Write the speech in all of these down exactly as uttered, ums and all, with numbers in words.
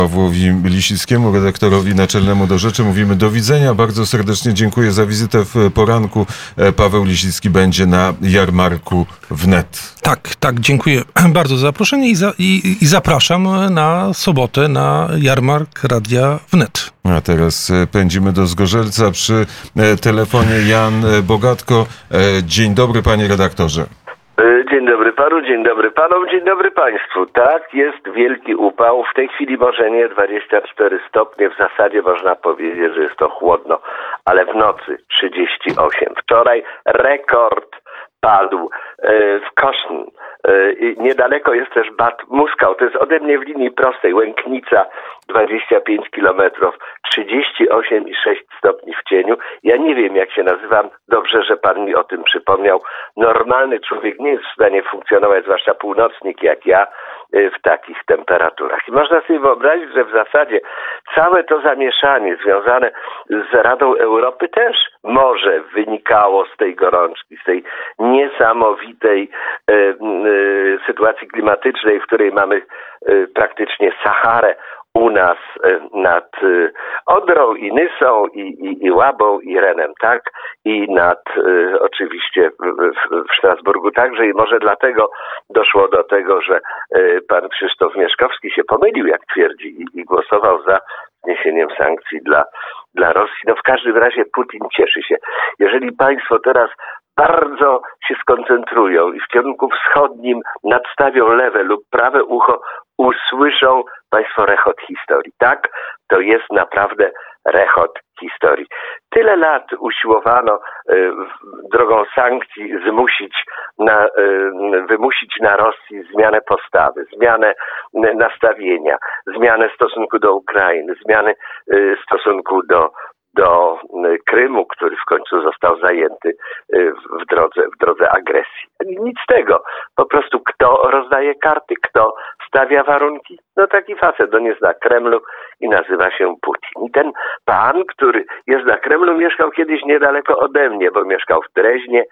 Pawłowi Lisickiemu, redaktorowi naczelnemu do Rzeczy, mówimy do widzenia. Bardzo serdecznie dziękuję za wizytę w poranku. Paweł Lisicki będzie na jarmarku wnet. Tak, tak, dziękuję bardzo za zaproszenie i, za, i, i zapraszam na sobotę na jarmark Radia Wnet. A teraz pędzimy do Zgorzelca. Przy telefonie Jan Bogatko. Dzień dobry, panie redaktorze. Dzień dobry panu, dzień dobry panom, dzień dobry państwu. Tak, jest wielki upał. W tej chwili może nie dwadzieścia cztery stopnie. W zasadzie można powiedzieć, że jest to chłodno, ale w nocy trzydzieści osiem. Wczoraj rekord padł w Koszyn. Niedaleko jest też Bad Muskał. To jest ode mnie w linii prostej. Łęknica, dwadzieścia pięć kilometrów, trzydzieści osiem i sześć stopni w cieniu. Ja nie wiem, jak się nazywam. Dobrze, że pan mi o tym przypomniał. Normalny człowiek nie jest w stanie funkcjonować, zwłaszcza północnik jak ja, w takich temperaturach. I można sobie wyobrazić, że w zasadzie całe to zamieszanie związane z Radą Europy też może wynikało z tej gorączki, z tej niesamowitej e, e, sytuacji klimatycznej, w której mamy e, praktycznie Saharę u nas nad Odrą i Nysą i, i, i Łabą i Renem, tak? I nad y, oczywiście w, w Strasburgu także i może dlatego doszło do tego, że y, pan Krzysztof Mieszkowski się pomylił, jak twierdzi, i, i głosował za zniesieniem sankcji dla, dla Rosji. No w każdym razie Putin cieszy się. Jeżeli państwo teraz bardzo się skoncentrują i w kierunku wschodnim nadstawią lewe lub prawe ucho, usłyszą państwo rechot historii. Tak, to jest naprawdę rechot historii. Tyle lat usiłowano y, drogą sankcji zmusić na, y, wymusić na Rosji zmianę postawy, zmianę y, nastawienia, zmianę stosunku do Ukrainy, zmianę y, stosunku do do Krymu, który w końcu został zajęty w drodze, w drodze agresji. Nic z tego. Po prostu kto rozdaje karty, kto stawia warunki? No taki facet, on jest na Kremlu i nazywa się Putin. I ten pan, który jest na Kremlu, mieszkał kiedyś niedaleko ode mnie, bo mieszkał w Dreźnie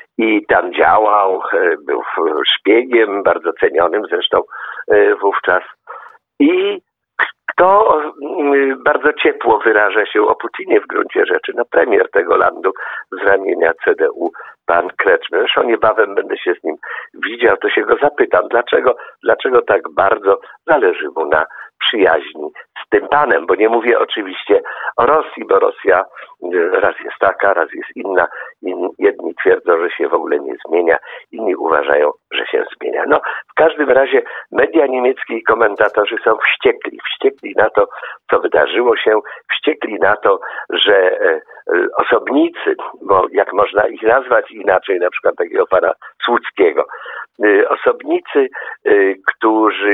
i tam działał, był szpiegiem, bardzo cenionym zresztą wówczas. I to bardzo ciepło wyraża się o Putinie w gruncie rzeczy. No premier tego landu z ramienia C D U, pan Kretschmer. Zresztą niebawem będę się z nim widział, to się go zapytam, dlaczego, dlaczego tak bardzo zależy mu na przyjaźni z tym panem, bo nie mówię oczywiście o Rosji, bo Rosja raz jest taka, raz jest inna. Jedni twierdzą, że się w ogóle nie zmienia, inni uważają, że się zmienia. No, w każdym razie media niemieckie i komentatorzy są wściekli. Wściekli na to, co wydarzyło się, wściekli na to, że e, osobnicy, bo jak można ich nazwać inaczej, na przykład takiego pana Słuckiego, e, osobnicy, e, którzy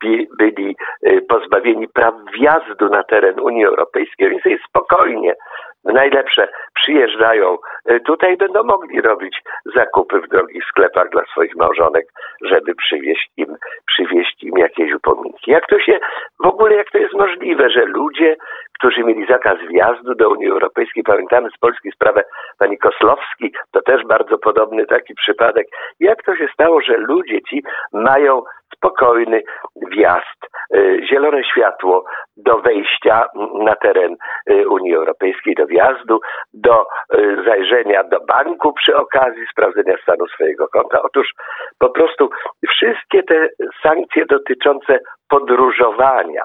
byli pozbawieni praw wjazdu na teren Unii Europejskiej, więc jest spokojnie, najlepsze przyjeżdżają tutaj, będą mogli robić zakupy w drogich sklepach dla swoich małżonek, żeby przywieźć im, przywieźć im jakieś upominki. Jak to się, w ogóle jak to jest możliwe, że ludzie, którzy mieli zakaz wjazdu do Unii Europejskiej, pamiętamy z Polski sprawę pani Koslowski, to też bardzo podobny taki przypadek. Jak to się stało, że ludzie ci mają spokojny wjazd, zielone światło do wejścia na teren Unii Europejskiej, do wjazdu, do zajrzenia do banku przy okazji sprawdzenia stanu swojego konta. Otóż po prostu wszystkie te sankcje dotyczące podróżowania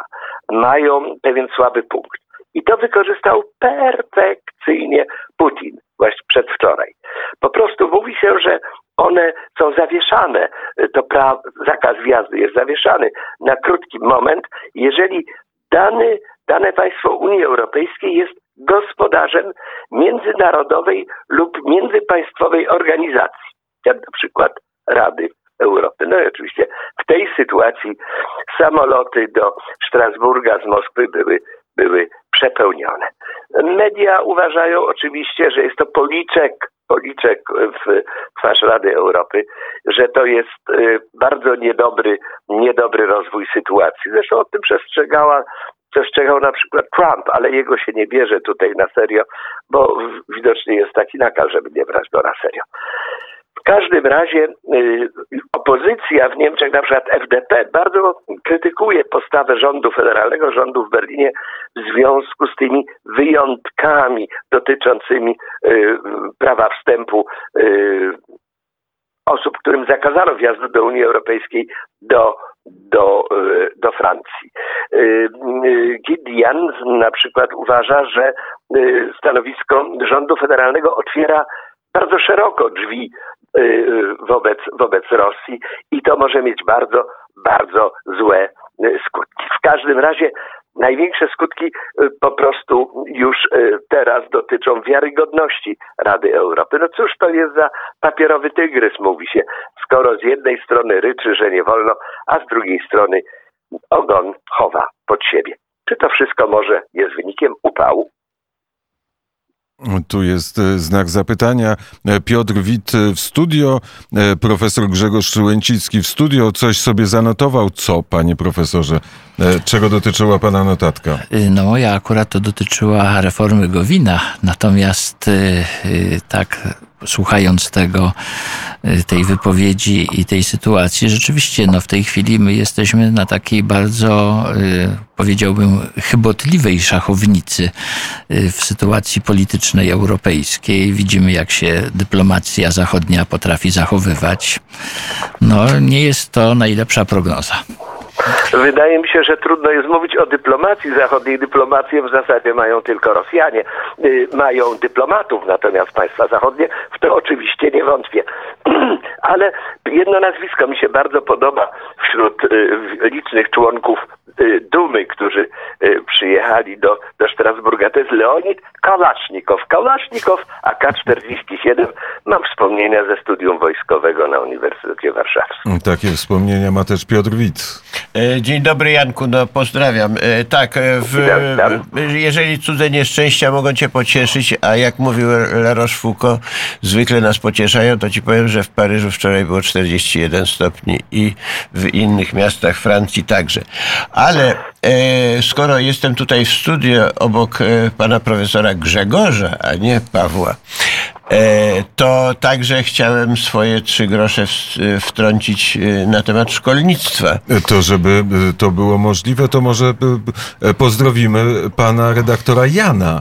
mają pewien słaby punkt. I to wykorzystał perfekcyjnie Putin właśnie przedwczoraj. Po prostu mówi się, że one są zawieszane, to pra- zakaz wjazdu jest zawieszany na krótki moment, jeżeli dany, dane państwo Unii Europejskiej jest gospodarzem międzynarodowej lub międzypaństwowej organizacji, jak na przykład Rady Europy. No i oczywiście w tej sytuacji samoloty do Strasburga z Moskwy były, były przepełnione. Media uważają oczywiście, że jest to policzek, policzek w twarz Rady Europy, że to jest bardzo niedobry, niedobry rozwój sytuacji. Zresztą o tym przestrzegała Przestrzegał na przykład Trump, ale jego się nie bierze tutaj na serio, bo widocznie jest taki nakaz, żeby nie brać go na serio. W każdym razie y, opozycja w Niemczech, na przykład F D P, bardzo krytykuje postawę rządu federalnego, rządu w Berlinie w związku z tymi wyjątkami dotyczącymi y, prawa wstępu y, osób, którym zakazano wjazdu do Unii Europejskiej, do, do, do Francji. Gideon na przykład uważa, że stanowisko rządu federalnego otwiera bardzo szeroko drzwi wobec, wobec Rosji i to może mieć bardzo, bardzo złe skutki. W każdym razie największe skutki po prostu już teraz dotyczą wiarygodności Rady Europy. No cóż to jest za papierowy tygrys, mówi się, skoro z jednej strony ryczy, że nie wolno, a z drugiej strony ogon chowa pod siebie. Czy to wszystko może jest wynikiem upału? Tu jest znak zapytania. Piotr Wit w studio, profesor Grzegorz Łęcicki w studio. Coś sobie zanotował? Co, panie profesorze? Czego dotyczyła pana notatka? No moja akurat to dotyczyła reformy Gowina. Natomiast tak słuchając tego, tej wypowiedzi i tej sytuacji, rzeczywiście no w tej chwili my jesteśmy na takiej bardzo, powiedziałbym, chybotliwej szachownicy w sytuacji politycznej europejskiej. Widzimy, jak się dyplomacja zachodnia potrafi zachowywać. No nie jest to najlepsza prognoza. Wydaje mi się, że trudno jest mówić o dyplomacji zachodniej. Dyplomację w zasadzie mają tylko Rosjanie. Yy, mają dyplomatów, natomiast państwa zachodnie w to oczywiście nie wątpię. Ale jedno nazwisko mi się bardzo podoba wśród yy, licznych członków yy, Dumy, którzy yy, przyjechali do, do Strasburga. To jest Leonid Kalasznikow. Kalasznikow, A K czterdzieści siedem. Mam wspomnienia ze studium wojskowego na Uniwersytecie Warszawskim. Takie wspomnienia ma też Piotr Wit. Dzień dobry, Janku, no pozdrawiam. Tak, w, jeżeli cudze nieszczęścia mogą cię pocieszyć, a jak mówił La Rochefoucauld, zwykle nas pocieszają, to ci powiem, że w Paryżu wczoraj było czterdzieści jeden stopni i w innych miastach Francji także. Ale e, skoro jestem tutaj w studio obok e, pana profesora Grzegorza, a nie Pawła, to także chciałem swoje trzy grosze wtrącić na temat szkolnictwa. To, żeby to było możliwe, to może pozdrowimy pana redaktora Jana.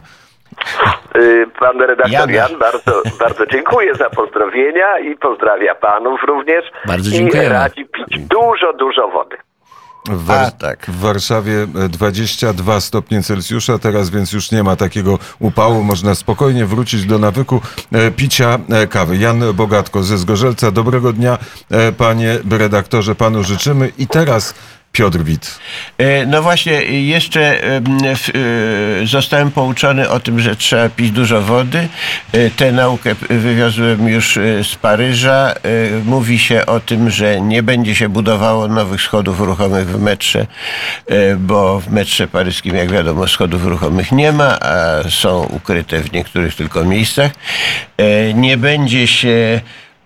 Pan redaktor Jana. Jan, bardzo, bardzo dziękuję za pozdrowienia i pozdrawia panów również. Bardzo dziękuję. I radzi pić dużo, dużo wody. W, War- A, tak. w Warszawie dwadzieścia dwa stopnie Celsjusza, teraz więc już nie ma takiego upału. Można spokojnie wrócić do nawyku e, picia e, kawy. Jan Bogatko ze Zgorzelca. Dobrego dnia, e, panie redaktorze, panu życzymy. I teraz Piotr Wit. No właśnie, jeszcze zostałem pouczony o tym, że trzeba pić dużo wody. Tę naukę wywiozłem już z Paryża. Mówi się o tym, że nie będzie się budowało nowych schodów ruchomych w metrze, bo w metrze paryskim, jak wiadomo, schodów ruchomych nie ma, a są ukryte w niektórych tylko miejscach. Nie będzie się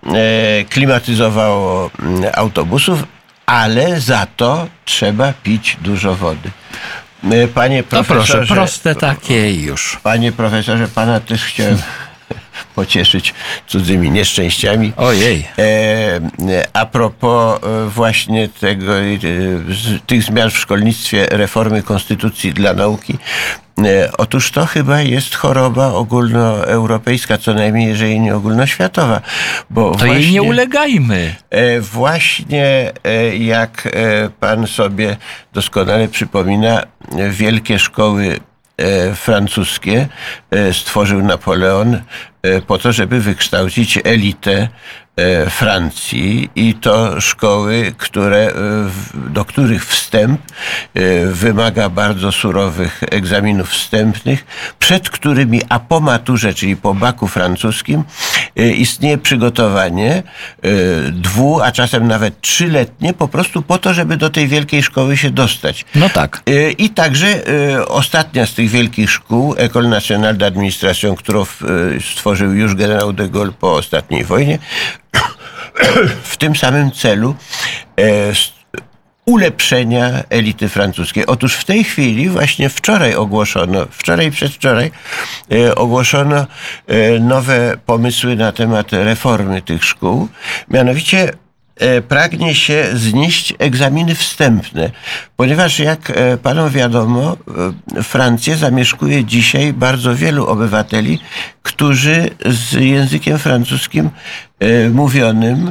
klimatyzowało autobusów, ale za to trzeba pić dużo wody. Panie profesorze... No proszę, proste takie i już. Panie profesorze, pana też chciałem pocieszyć cudzymi nieszczęściami. Ojej. E, a propos właśnie tego, tych zmian w szkolnictwie, reformy konstytucji dla nauki, otóż to chyba jest choroba ogólnoeuropejska, co najmniej, jeżeli nie ogólnoświatowa. Bo to właśnie, jej nie ulegajmy. Właśnie jak pan sobie doskonale przypomina, wielkie szkoły francuskie stworzył Napoleon po to, żeby wykształcić elitę Francji i to szkoły, które, do których wstęp wymaga bardzo surowych egzaminów wstępnych, przed którymi, a po maturze, czyli po baku francuskim, istnieje przygotowanie dwu, a czasem nawet trzyletnie, po prostu po to, żeby do tej wielkiej szkoły się dostać. No tak. I także ostatnia z tych wielkich szkół, École Nationale d'Administration, którą stworzył już generał de Gaulle po ostatniej wojnie, w tym samym celu ulepszenia elity francuskiej. Otóż w tej chwili, właśnie wczoraj ogłoszono, wczoraj i przedwczoraj e, ogłoszono e, nowe pomysły na temat reformy tych szkół. Mianowicie e, pragnie się znieść egzaminy wstępne, ponieważ jak e, panom wiadomo, e, Francję zamieszkuje dzisiaj bardzo wielu obywateli, którzy z językiem francuskim e, mówionym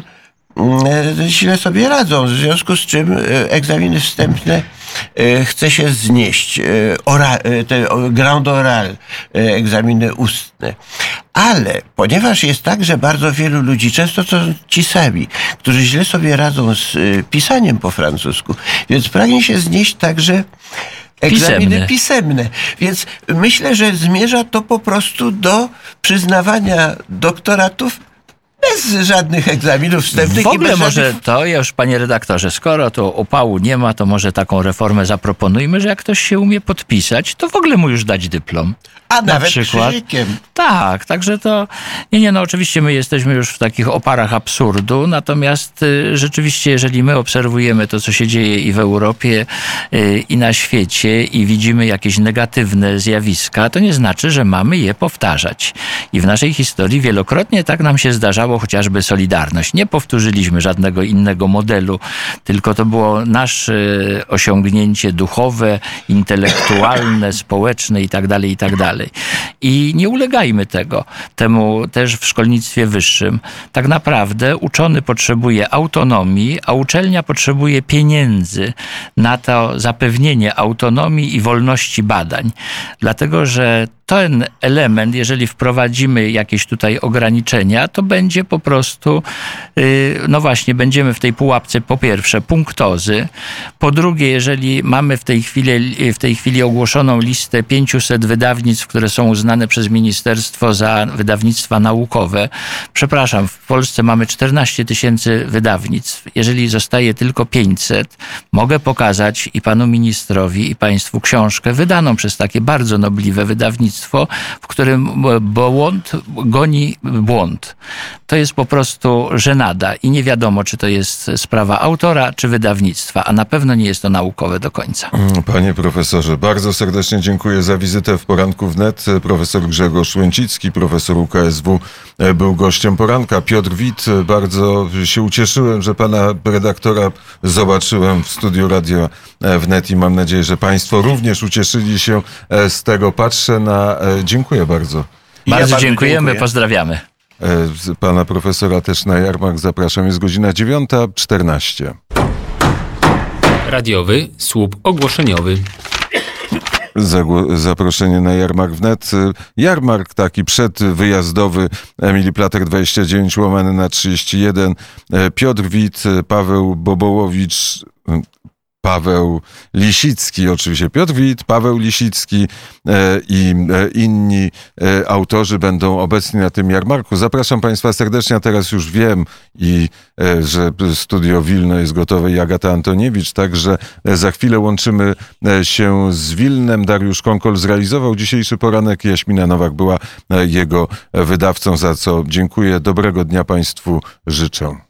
źle sobie radzą, w związku z czym egzaminy wstępne chce się znieść, ora, te grand oral, egzaminy ustne. Ale ponieważ jest tak, że bardzo wielu ludzi, często to ci sami, którzy źle sobie radzą z pisaniem po francusku, więc pragnie się znieść także egzaminy pisemne. pisemne. Więc myślę, że zmierza to po prostu do przyznawania doktoratów bez żadnych egzaminów wstępnych. W ogóle i bez może żadnych... to, ja już panie redaktorze, skoro to opału nie ma, to może taką reformę zaproponujmy, że jak ktoś się umie podpisać, to w ogóle mu już dać dyplom. A na nawet przykład. krzyżykiem. Tak, także to... Nie, nie, no oczywiście my jesteśmy już w takich oparach absurdu, natomiast y, rzeczywiście, jeżeli my obserwujemy to, co się dzieje i w Europie, y, i na świecie i widzimy jakieś negatywne zjawiska, to nie znaczy, że mamy je powtarzać. I w naszej historii wielokrotnie tak nam się zdarzało, chociażby Solidarność. Nie powtórzyliśmy żadnego innego modelu, tylko to było nasze osiągnięcie duchowe, intelektualne, społeczne i tak dalej, i tak dalej. I nie ulegajmy tego, temu też w szkolnictwie wyższym. Tak naprawdę uczony potrzebuje autonomii, a uczelnia potrzebuje pieniędzy na to zapewnienie autonomii i wolności badań. Dlatego, że ten element, jeżeli wprowadzimy jakieś tutaj ograniczenia, to będzie po prostu, no właśnie, będziemy w tej pułapce po pierwsze punktozy, po drugie, jeżeli mamy w tej chwili, w tej chwili ogłoszoną listę pięciuset wydawnictw, które są uznane przez ministerstwo za wydawnictwa naukowe. Przepraszam, w Polsce mamy czternaście tysięcy wydawnictw. Jeżeli zostaje tylko pięćset, mogę pokazać i panu ministrowi, i państwu książkę wydaną przez takie bardzo nobliwe wydawnictwo, w którym błąd goni błąd. To jest po prostu żenada i nie wiadomo, czy to jest sprawa autora, czy wydawnictwa, a na pewno nie jest to naukowe do końca. Panie profesorze, bardzo serdecznie dziękuję za wizytę w Poranku Wnet. Profesor Grzegorz Łęcicki, profesor U K S W, był gościem poranka. Piotr Wit, bardzo się ucieszyłem, że pana redaktora zobaczyłem w studiu Radia Wnet i mam nadzieję, że państwo również ucieszyli się z tego. Patrzę na... Dziękuję bardzo. Bardzo, ja bardzo dziękujemy, dziękuję. Pozdrawiamy. Pana profesora też na jarmark zapraszam. Jest godzina dziewiąta czternaście. Radiowy słup ogłoszeniowy. Zaproszenie na jarmark wnet. Jarmark taki przedwyjazdowy Emilii Plater dwadzieścia dziewięć łamane na trzydzieści jeden. Piotr Wit, Paweł Bobołowicz, Paweł Lisicki, oczywiście Piotr Wit, Paweł Lisicki e, i e, inni e, autorzy będą obecni na tym jarmarku. Zapraszam państwa serdecznie, a teraz już wiem, i e, że studio Wilno jest gotowe i Agata Antoniewicz, także e, za chwilę łączymy e, się z Wilnem. Dariusz Konkol zrealizował dzisiejszy poranek, Jaśmina Nowak była e, jego wydawcą, za co dziękuję. Dobrego dnia państwu życzę.